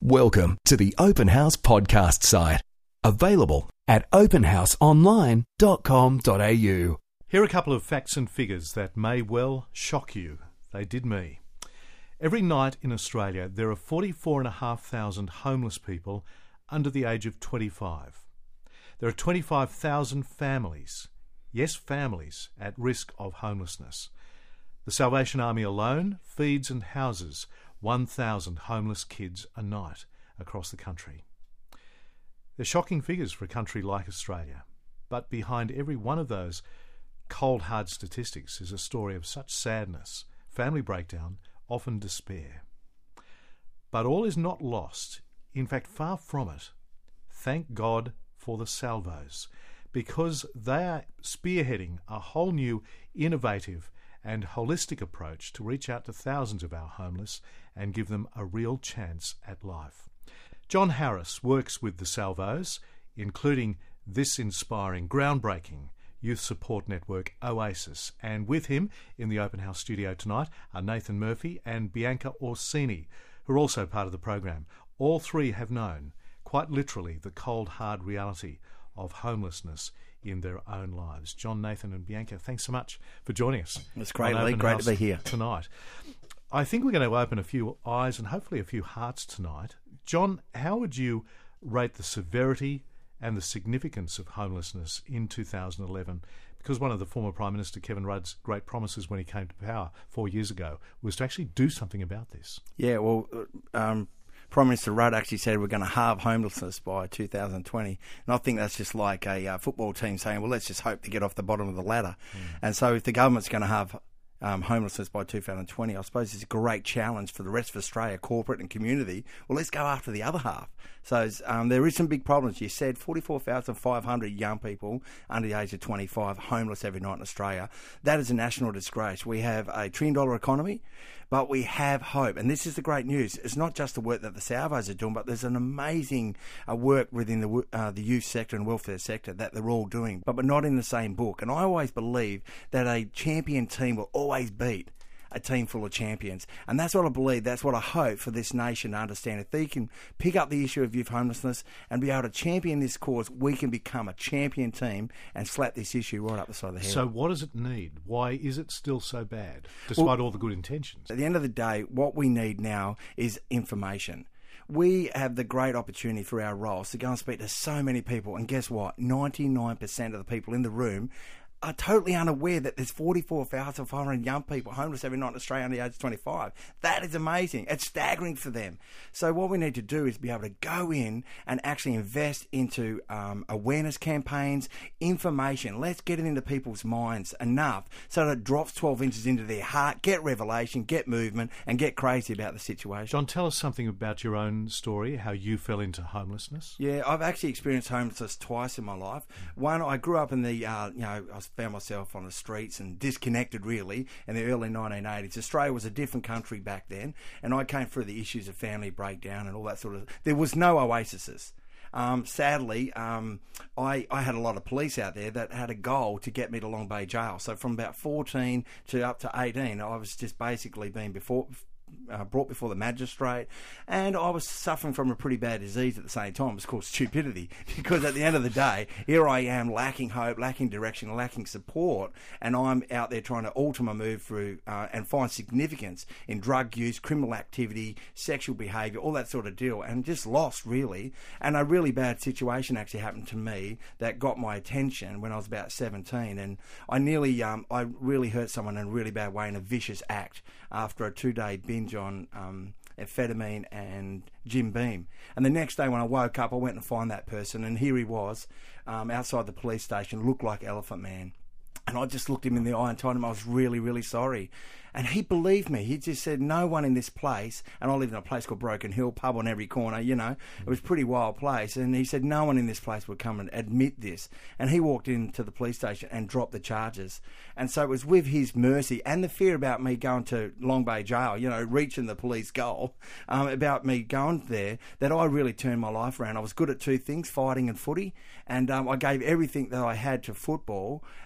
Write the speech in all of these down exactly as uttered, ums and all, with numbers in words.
Welcome to the Open House podcast site. Available at open house online dot com dot a u. Here are a couple of facts and figures that may well shock you. They did me. Every night in Australia, there are forty-four thousand five hundred homeless people under the age of twenty-five. There are twenty-five thousand families, yes, families, at risk of homelessness. The Salvation Army alone feeds and houses one thousand homeless kids a night across the country. They're shocking figures for a country like Australia, but behind every one of those cold, hard statistics is a story of such sadness, family breakdown, often despair. But all is not lost. In fact, far from it. Thank God for the Salvos, because they are spearheading a whole new, innovative and holistic approach to reach out to thousands of our homeless and give them a real chance at life. John Harris works with the Salvos, including this inspiring, groundbreaking youth support network, Oasis. And with him in the Open House studio tonight are Nathan Murphy and Bianca Orsini, who are also part of the program. All three have known, quite literally, the cold, hard reality of homelessness in their own lives. John, Nathan and Bianca, thanks so much for joining us. It's great, Lee. Great to be here tonight. I think we're going to open a few eyes and hopefully a few hearts tonight. John, how would you rate the severity and the significance of homelessness in two thousand eleven? Because one of the former Prime Minister Kevin Rudd's great promises when he came to power four years ago was to actually do something about this. Yeah, well, um, Prime Minister Rudd actually said we're going to halve homelessness by two thousand twenty. And I think that's just like a uh, football team saying, well, let's just hope to get off the bottom of the ladder. Mm. And so if the government's going to have Um, homelessness by two thousand twenty, I suppose it's a great challenge for the rest of Australia, corporate and community. Well, let's go after the other half. So um, there is some big problems. You said forty-four thousand five hundred young people under the age of twenty-five homeless every night in Australia. That is a national disgrace. We have a trillion dollar economy, but we have hope. And this is the great news. It's not just the work that the Salvos are doing, but there's an amazing uh, work within the uh, the youth sector and welfare sector that they're all doing, but we're not in the same book. And I always believe that a champion team will always beat a team full of champions. And that's what I believe, that's what I hope for this nation to understand. If they can pick up the issue of youth homelessness and be able to champion this cause, we can become a champion team and slap this issue right up the side of the head. So what does it need? Why is it still so bad, despite well, all the good intentions? At the end of the day, what we need now is information. We have the great opportunity for our roles to go and speak to so many people, and guess what? ninety-nine percent of the people in the room are totally unaware that there's forty-four thousand five hundred young people homeless every night in Australia under the age of twenty-five. That is amazing. It's staggering for them. So what we need to do is be able to go in and actually invest into um, awareness campaigns, information. Let's get it into people's minds enough so that it drops twelve inches into their heart, get revelation, get movement, and get crazy about the situation. John, tell us something about your own story, how you fell into homelessness. Yeah, I've actually experienced homelessness twice in my life. One, I grew up in the, uh, you know, I was found myself on the streets and disconnected really in the early nineteen eighties. Australia was a different country back then, and I came through the issues of family breakdown and all that sort of... There was no oases. Um, sadly, um, I, I had a lot of police out there that had a goal to get me to Long Bay Jail. So from about fourteen to up to eighteen, I was just basically being before... Uh, brought before the magistrate, and I was suffering from a pretty bad disease at the same time. It was called stupidity, because at the end of the day, here I am lacking hope, lacking direction, lacking support, and I'm out there trying to alter my move through uh, and find significance in drug use, criminal activity, sexual behaviour, all that sort of deal, and just lost really. And a really bad situation actually happened to me that got my attention when I was about seventeen, and I nearly, um, I really hurt someone in a really bad way in a vicious act after a two-day binge on um, amphetamine and Jim Beam. And the next day when I woke up, I went and found that person, and here he was um, outside the police station, looked like Elephant Man. And I just looked him in the eye and told him I was really, really sorry. And he believed me. He just said, no one in this place, and I live in a place called Broken Hill, pub on every corner, you know. It was a pretty wild place. And he said, no one in this place would come and admit this. And he walked into the police station and dropped the charges. And so it was with his mercy and the fear about me going to Long Bay Jail, you know, reaching the police goal, um, about me going there, that I really turned my life around. I was good at two things, fighting and footy. And um, I gave everything that I had to football. And within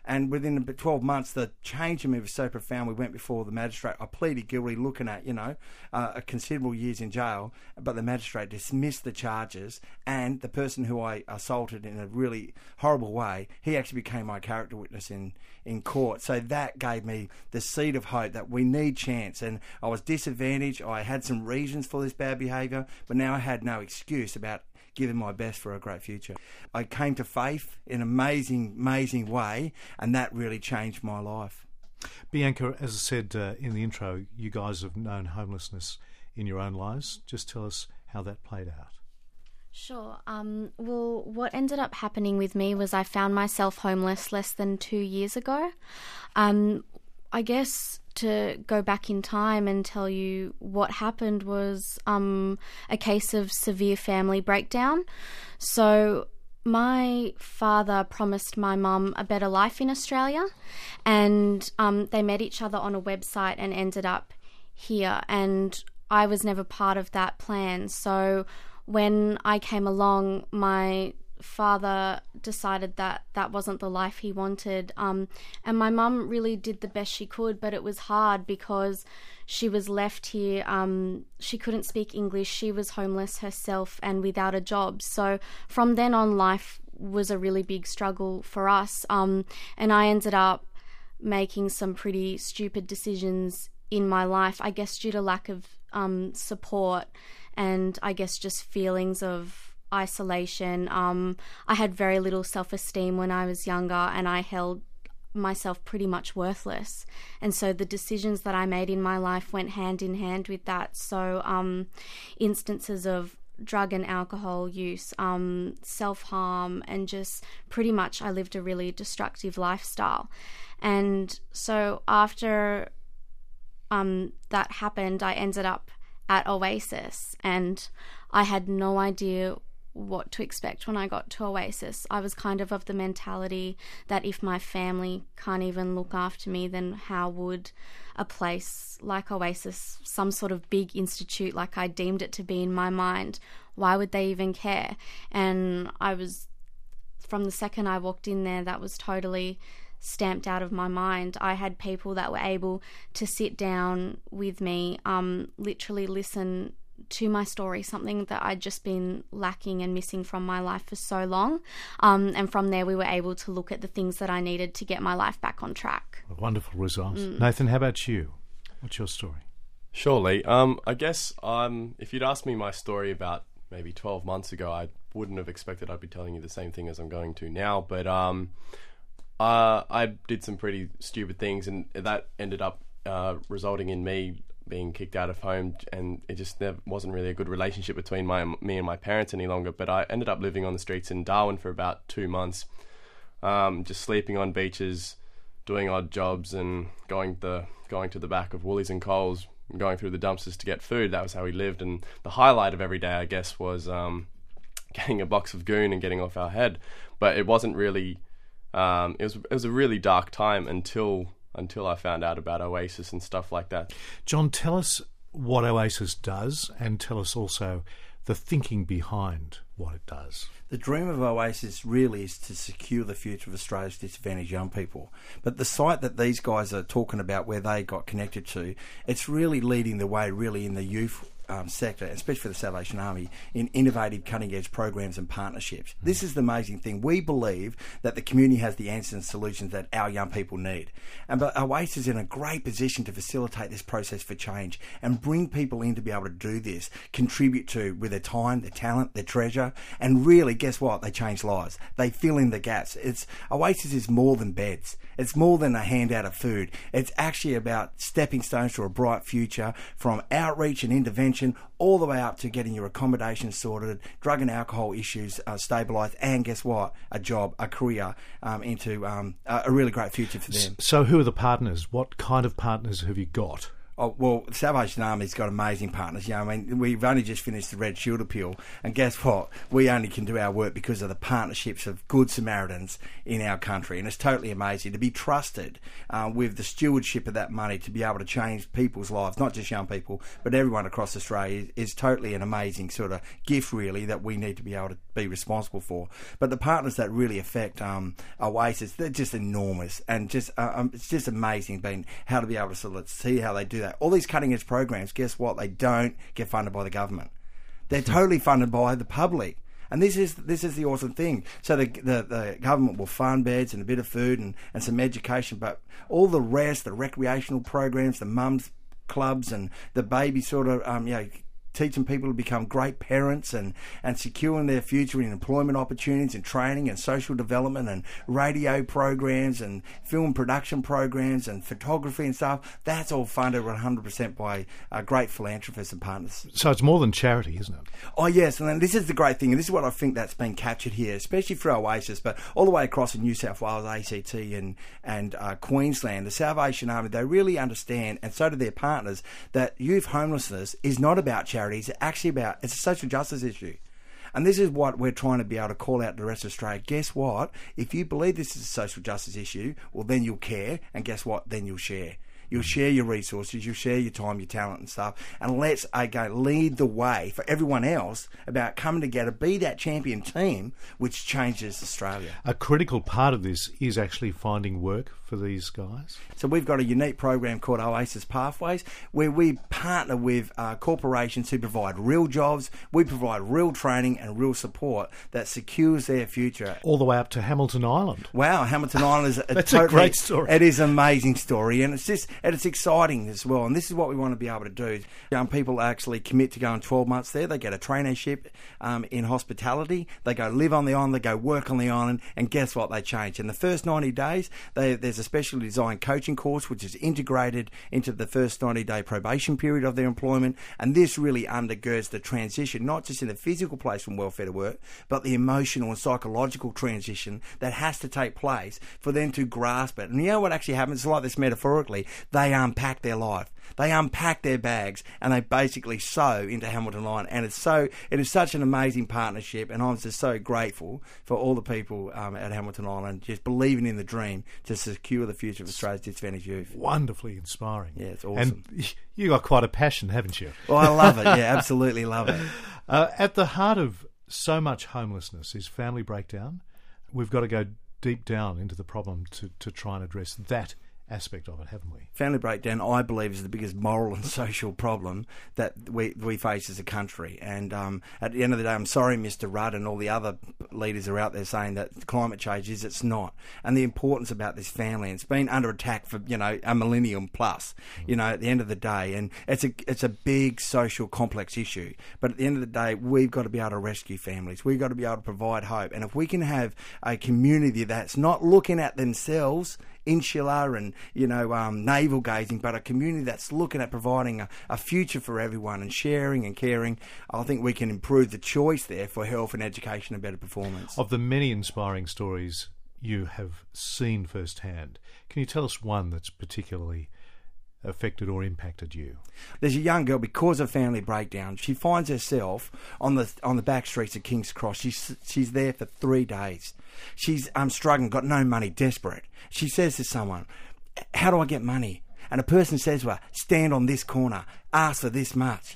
within about twelve months, the change in me was so profound. We went before the magistrate. I pleaded guilty, looking at, you know, uh, a considerable years in jail, but the magistrate dismissed the charges, and the person who I assaulted in a really horrible way, he actually became my character witness in, in court. So that gave me the seed of hope that we need chance. And I was disadvantaged. I had some reasons for this bad behaviour, but now I had no excuse about giving my best for a great future. I came to faith in an amazing, amazing way, and that really changed my life. Bianca, as I said uh, in the intro, you guys have known homelessness in your own lives. Just tell us how that played out. Sure. Um, well, what ended up happening with me was I found myself homeless less than two years ago. Um, I guess to go back in time and tell you what happened was um, a case of severe family breakdown. So my father promised my mum a better life in Australia, and um, they met each other on a website and ended up here, and I was never part of that plan. So when I came along, my father decided that that wasn't the life he wanted, um, and my mum really did the best she could, but it was hard because she was left here. Um, she couldn't speak English, she was homeless herself and without a job. So from then on, life was a really big struggle for us, um, and I ended up making some pretty stupid decisions in my life, I guess due to lack of um, support, and I guess just feelings of isolation. Um, I had very little self-esteem when I was younger, and I held myself pretty much worthless. And so the decisions that I made in my life went hand in hand with that. So um, instances of drug and alcohol use, um, self-harm, and just pretty much I lived a really destructive lifestyle. And so after um, that happened, I ended up at Oasis, and I had no idea what to expect when I got to Oasis. I was kind of of the mentality that if my family can't even look after me, then how would a place like Oasis, some sort of big institute like I deemed it to be in my mind, why would they even care? And I was, from the second I walked in there, that was totally stamped out of my mind. I had people that were able to sit down with me, um, literally listen to my story, something that I'd just been lacking and missing from my life for so long. Um, and from there, we were able to look at the things that I needed to get my life back on track. A wonderful result. Mm. Nathan, how about you? What's your story? Surely. Um, I guess um, if you'd asked me my story about maybe twelve months ago, I wouldn't have expected I'd be telling you the same thing as I'm going to now. But um, uh, I did some pretty stupid things, and that ended up uh, resulting in me being kicked out of home, and it just never, wasn't really a good relationship between my me and my parents any longer. But I ended up living on the streets in Darwin for about two months, um, just sleeping on beaches, doing odd jobs, and going the going to the back of Woolies and Coles, and going through the dumpsters to get food. That was how we lived, and the highlight of every day, I guess, was um, getting a box of goon and getting off our head. But it wasn't really. Um, it was it was a really dark time until. until I found out about Oasis and stuff like that. John, tell us what Oasis does, and tell us also the thinking behind what it does. The dream of Oasis really is to secure the future of Australia's disadvantaged young people. But the site that these guys are talking about, where they got connected to, it's really leading the way really in the youth Um, sector, especially for the Salvation Army, in innovative cutting-edge programs and partnerships. Mm. This is the amazing thing. We believe that the community has the answers and solutions that our young people need. And but Oasis is in a great position to facilitate this process for change and bring people in to be able to do this, contribute to with their time, their talent, their treasure, and really, guess what? They change lives. They fill in the gaps. It's Oasis is more than beds. It's more than a handout of food. It's actually about stepping stones to a bright future, from outreach and intervention all the way up to getting your accommodation sorted, drug and alcohol issues uh, stabilised, and guess what? A job, a career um, into um, a really great future for them. So who are the partners? What kind of partners have you got? Oh, well, the Salvation Army's got amazing partners. You know, I mean, we've only just finished the Red Shield appeal, and guess what? We only can do our work because of the partnerships of Good Samaritans in our country, and it's totally amazing to be trusted uh, with the stewardship of that money to be able to change people's lives, not just young people, but everyone across Australia. Is, is totally an amazing sort of gift, really, that we need to be able to be responsible for. But the partners that really affect um, Oasis, they're just enormous, and just uh, um, it's just amazing being how to be able to sort of see how they do that. All these cutting edge programs, guess what? They don't get funded by the government. They're totally funded by the public. And this is this is the awesome thing. So the, the the government will fund beds and a bit of food and, and some education, but all the rest, the recreational programs, the mums clubs and the baby sort of um, you know, teaching people to become great parents and, and securing their future in employment opportunities and training and social development and radio programs and film production programs and photography and stuff, that's all funded one hundred percent by uh, great philanthropists and partners. So it's more than charity, isn't it? Oh, yes, and then this is the great thing, and this is what I think that's been captured here, especially for Oasis, but all the way across in New South Wales, A C T and, and uh, Queensland, the Salvation Army, they really understand, and so do their partners, that youth homelessness is not about charity. It's actually about, it's a social justice issue. And this is what we're trying to be able to call out to the rest of Australia. Guess what? If you believe this is a social justice issue, well, then you'll care. And guess what? Then you'll share. You'll share your resources, you'll share your time, your talent and stuff. And let's, again, lead the way for everyone else about coming together, be that champion team which changes Australia. A critical part of this is actually finding work for these guys. So we've got a unique program called Oasis Pathways, where we partner with uh, corporations who provide real jobs. We provide real training and real support that secures their future. All the way up to Hamilton Island. Wow, Hamilton Island is a That's totally, a great story. It is an amazing story, and it's just and it's exciting as well. And this is what we want to be able to do. Young people actually commit to going twelve months there. They get a traineeship um, in hospitality. They go live on the island. They go work on the island, and guess what? They change. In the first ninety days, they, there's a specially designed coaching course which is integrated into the first ninety day probation period of their employment, and this really undergirds the transition, not just in the physical place from welfare to work, but the emotional and psychological transition that has to take place for them to grasp it. And you know what actually happens? It's like this metaphorically. They unpack their life. They unpack their bags and they basically sew into Hamilton Island. And it's so it is such an amazing partnership, and I'm just so grateful for all the people um, at Hamilton Island just believing in the dream to secure the future of Australia's disadvantaged youth. Wonderfully inspiring. Yeah, it's awesome. And you got quite a passion, haven't you? Well, I love it. Yeah, absolutely love it. Uh, at the heart of so much homelessness is family breakdown. We've got to go deep down into the problem to, to try and address that aspect of it, haven't we? Family breakdown, I believe, is the biggest moral and social problem that we we face as a country. And um, at the end of the day, I'm sorry, Mister Rudd and all the other leaders are out there saying that climate change is. It's not. And the importance about this family, it's been under attack for, you know, a millennium plus, you know, at the end of the day. And it's a, it's a big social complex issue. But at the end of the day, we've got to be able to rescue families. We've got to be able to provide hope. And if we can have a community that's not looking at themselves insular and, you know, um, navel gazing, but a community that's looking at providing a, a future for everyone and sharing and caring, I think we can improve the choice there for health and education and better performance. Of the many inspiring stories you have seen firsthand, can you tell us one that's particularly affected or impacted you? There's a young girl, because of family breakdown, she finds herself on the on the back streets of King's Cross. She's she's there for three days. She's um struggling, got no money, desperate. She says to someone, "How do I get money?" And a person says to her, "Stand on this corner, ask for this much."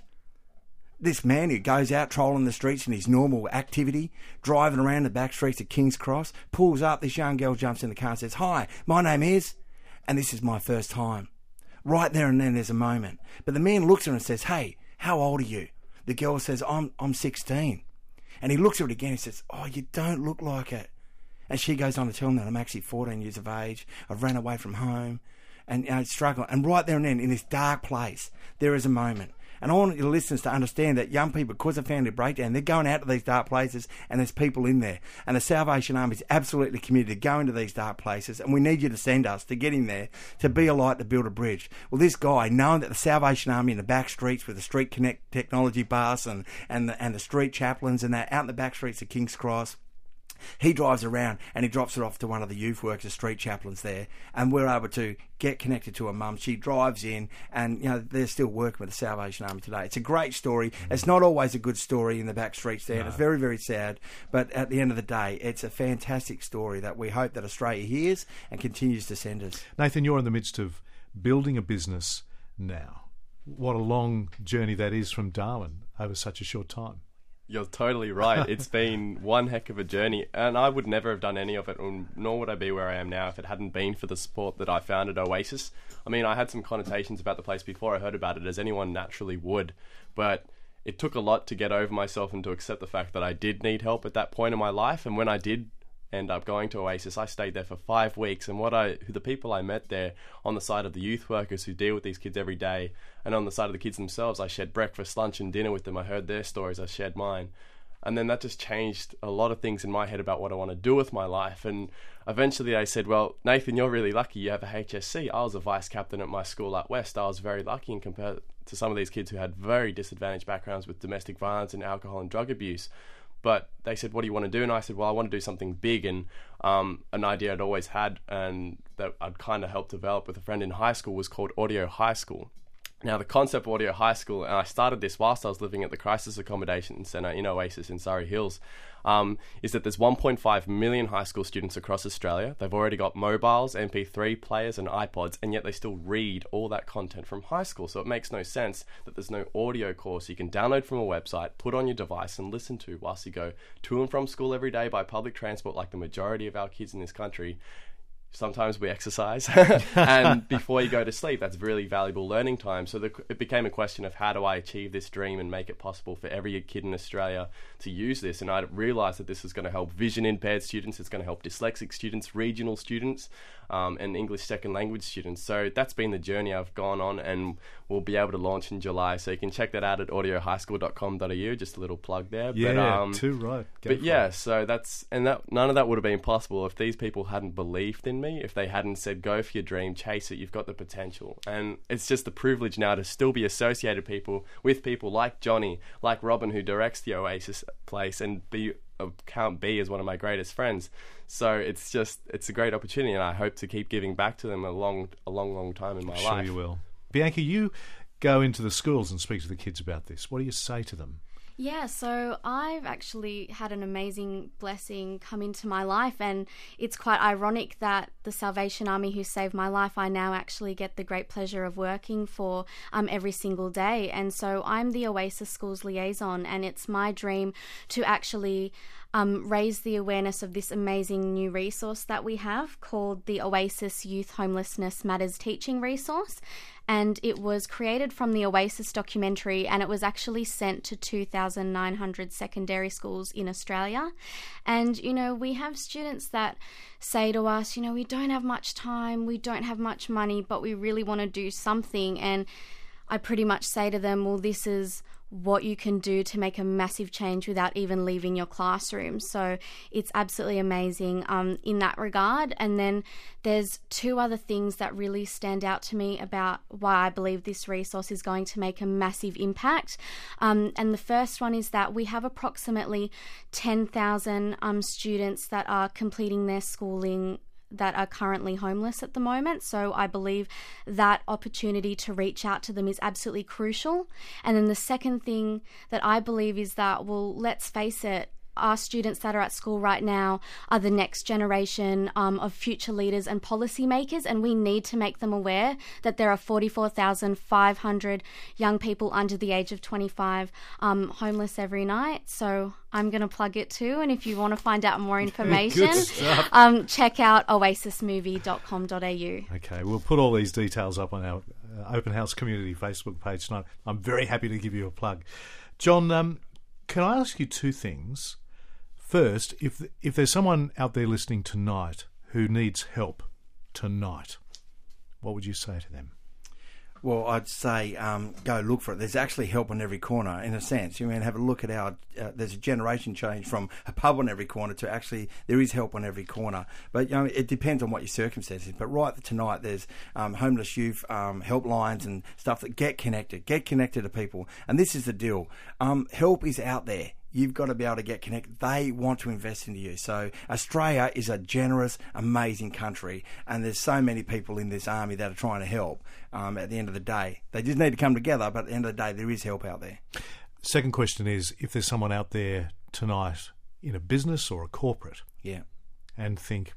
This man who goes out trolling the streets in his normal activity, driving around the back streets of King's Cross, pulls up. This young girl jumps in the car and says, "Hi, my name is, and this is my first time." Right there and then there's a moment. But the man looks at her and says, "Hey, how old are you?" The girl says, I'm I'm sixteen. And he looks at her again and says, "Oh, you don't look like it." And she goes on to tell him that I'm actually fourteen years of age. I've ran away from home and, you know, struggling. And right there and then in this dark place, there is a moment. And I want your listeners to understand that young people, because of family breakdown, they're going out to these dark places and there's people in there. And the Salvation Army is absolutely committed to go into these dark places, and we need you to send us to get in there, to be a light, to build a bridge. Well, this guy, knowing that the Salvation Army in the back streets with the Street Connect technology bus and, and, the, and the street chaplains and that, out in the back streets of King's Cross, He drives around and he drops it off to one of the youth workers, street chaplains there, and we're able to get connected to a mum. She drives in, and you know they're still working with the Salvation Army today. It's a great story. It's not always a good story in the back streets there. No. It's very, very sad, but at the end of the day, it's a fantastic story that we hope that Australia hears and continues to send us. Nathan, you're in the midst of building a business now. What a long journey that is from Darwin over such a short time. You're totally right. It's been one heck of a journey, and I would never have done any of it, nor would I be where I am now if it hadn't been for the support that I found at Oasis. I mean, I had some connotations about the place before I heard about it, as anyone naturally would, but it took a lot to get over myself and to accept the fact that I did need help at that point in my life. And when I did end up going to Oasis, I stayed there for five weeks, and what I, the people I met there on the side of the youth workers who deal with these kids every day, and on the side of the kids themselves, I shared breakfast, lunch and dinner with them. I heard their stories, I shared mine, and then that just changed a lot of things in my head about what I want to do with my life. And eventually I said, well, Nathan, you're really lucky you have a H S C. I was a vice captain at my school at West. I was very lucky in compared to some of these kids who had very disadvantaged backgrounds with domestic violence and alcohol and drug abuse. But they said, what do you want to do? And I said, well, I want to do something big. And um, an idea I'd always had and that I'd kind of helped develop with a friend in high school was called Audio High School. Now, the concept of Audio High School, and I started this whilst I was living at the Crisis Accommodation Centre in Oasis in Surrey Hills, um, is that there's one point five million high school students across Australia. They've already got mobiles, M P three players and iPods, and yet they still read all that content from high school. So it makes no sense that there's no audio course you can download from a website, put on your device and listen to whilst you go to and from school every day by public transport like the majority of our kids in this country. Sometimes we exercise, and before you go to sleep, that's really valuable learning time. So the, it became a question of how do I achieve this dream and make it possible for every kid in Australia to use this. And I realised that this is going to help vision impaired students, it's going to help dyslexic students, regional students, um, and English second language students. So that's been the journey I've gone on, and we'll be able to launch in July. So you can check that out at audio high school dot com dot a u. Just a little plug there. Yeah, but, um, too right. Go but yeah, it. so that's and that none of that would have been possible if these people hadn't believed in me, if they hadn't said, go for your dream, chase it, you've got the potential. And it's just a privilege now to still be associated people with people like Johnny, like Robin, who directs the Oasis place, and be uh, count B as one of my greatest friends. So it's just, it's a great opportunity, and I hope to keep giving back to them a long, a long, long time in my sure life. Sure you will. Bianca, you go into the schools and speak to the kids about this. What do you say to them? Yeah, so I've actually had an amazing blessing come into my life, and it's quite ironic that the Salvation Army who saved my life, I now actually get the great pleasure of working for um, every single day. And so I'm the Oasis Schools liaison, and it's my dream to actually um, raise the awareness of this amazing new resource that we have called the Oasis Youth Homelessness Matters Teaching Resource. And it was created from the Oasis documentary, and it was actually sent to two thousand nine hundred secondary schools in Australia. And, you know, we have students that say to us, you know, we don't have much time, we don't have much money, but we really want to do something. And I pretty much say to them, well, this is what you can do to make a massive change without even leaving your classroom. So it's absolutely amazing um, in that regard. And then there's two other things that really stand out to me about why I believe this resource is going to make a massive impact. Um, and the first one is that we have approximately ten thousand um, students that are completing their schooling that are currently homeless at the moment. So I believe that opportunity to reach out to them is absolutely crucial. And then the second thing that I believe is that, well, let's face it, our students that are at school right now are the next generation um, of future leaders and policymakers, and we need to make them aware that there are forty-four thousand five hundred young people under the age of twenty-five um, homeless every night. So I'm going to plug it too, and if you want to find out more information, um, check out oasis movie dot com dot a u. Okay, we'll put all these details up on our uh, Open House Community Facebook page tonight. I'm very happy to give you a plug. John, um, can I ask you two things? First, if if there's someone out there listening tonight who needs help tonight, what would you say to them? Well, I'd say um, go look for it. There's actually help on every corner, in a sense. You mean have a look at our. Uh, there's a generation change from a pub on every corner to actually there is help on every corner. But you know, it depends on what your circumstances. But right tonight, there's um, homeless youth um, helplines and stuff that get connected, get connected to people. And this is the deal. Um, help is out there. You've got to be able to get connected. They want to invest into you. So Australia is a generous, amazing country, and there's so many people in this army that are trying to help. Um, at the end of the day, they just need to come together. But at the end of the day, there is help out there. Second question is, if there's someone out there tonight in a business or a corporate, Yeah. and think,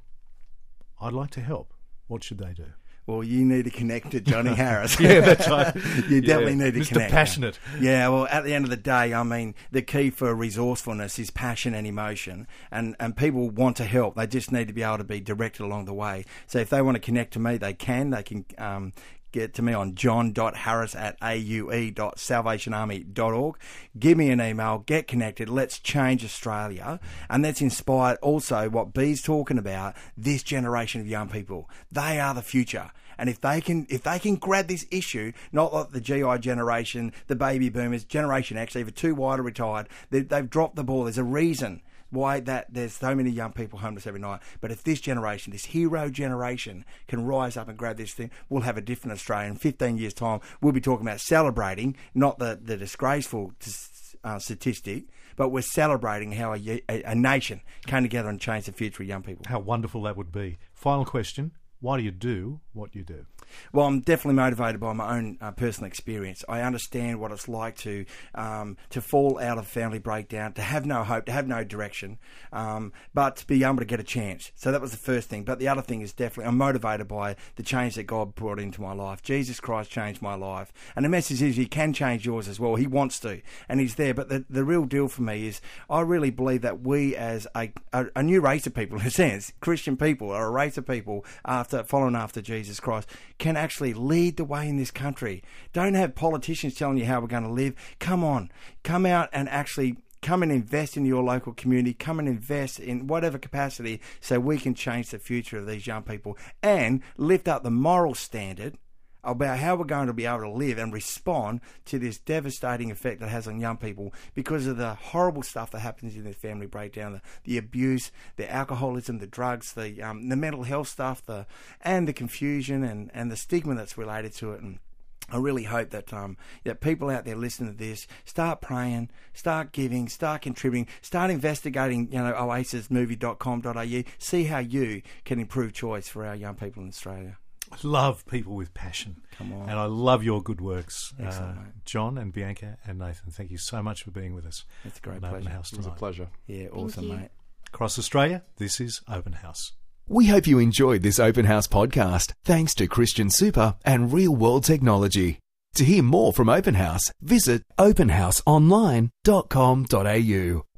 I'd like to help, what should they do? Well, you need to connect to Johnny Harris. Yeah, that's right. You definitely Yeah. need to Mister connect. Passionate. Yeah, well, at the end of the day, I mean, the key for resourcefulness is passion and emotion. And, and people want to help. They just need to be able to be directed along the way. So if they want to connect to me, they can. They can um, get to me on john dot harris at a u e dot salvation army dot org. Give me an email, get connected, let's change Australia. And that's inspired also what B's talking about, this generation of young people. They are the future. And if they can if they can grab this issue, not like the G I generation, the baby boomers, Generation X, either too wide or retired, they, they've dropped the ball. There's a reason why that there's so many young people homeless every night. But if this generation, this hero generation, can rise up and grab this thing, we'll have a different Australia. In fifteen years' time, we'll be talking about celebrating, not the, the disgraceful uh, statistic, but we're celebrating how a, a, a nation came together and changed the future of young people. How wonderful that would be. Final question. Why do you do what you do? Well, I'm definitely motivated by my own uh, personal experience. I understand what it's like to um, to fall out of family breakdown, to have no hope, to have no direction, um, but to be able to get a chance. So that was the first thing. But the other thing is definitely I'm motivated by the change that God brought into my life. Jesus Christ changed my life. And the message is He can change yours as well. He wants to, and He's there. But the, the real deal for me is I really believe that we as a, a, a new race of people, in a sense, Christian people, are a race of people after following after Jesus Christ, can actually lead the way in this country. Don't have politicians telling you how we're going to live. Come on, come out and actually come and invest in your local community. Come and invest in whatever capacity so we can change the future of these young people and lift up the moral standard about how we're going to be able to live and respond to this devastating effect that has on young people because of the horrible stuff that happens in their family breakdown, the, the abuse, the alcoholism, the drugs, the um, the mental health stuff, the and the confusion and, and the stigma that's related to it. And I really hope that um, that people out there listening to this start praying, start giving, start contributing, start investigating, you know, oasis movie dot com dot a u, see how you can improve choice for our young people in Australia. I love people with passion. Come on. And I love your good works. Excellent, uh, mate. John and Bianca and Nathan, thank you so much for being with us. It's a great on Open pleasure. House It was a tonight. pleasure. Yeah, awesome, you. mate. Across Australia, this is Open House. We hope you enjoyed this Open House podcast, thanks to Christian Super and Real World Technology. To hear more from Open House, visit open house online dot com dot a u.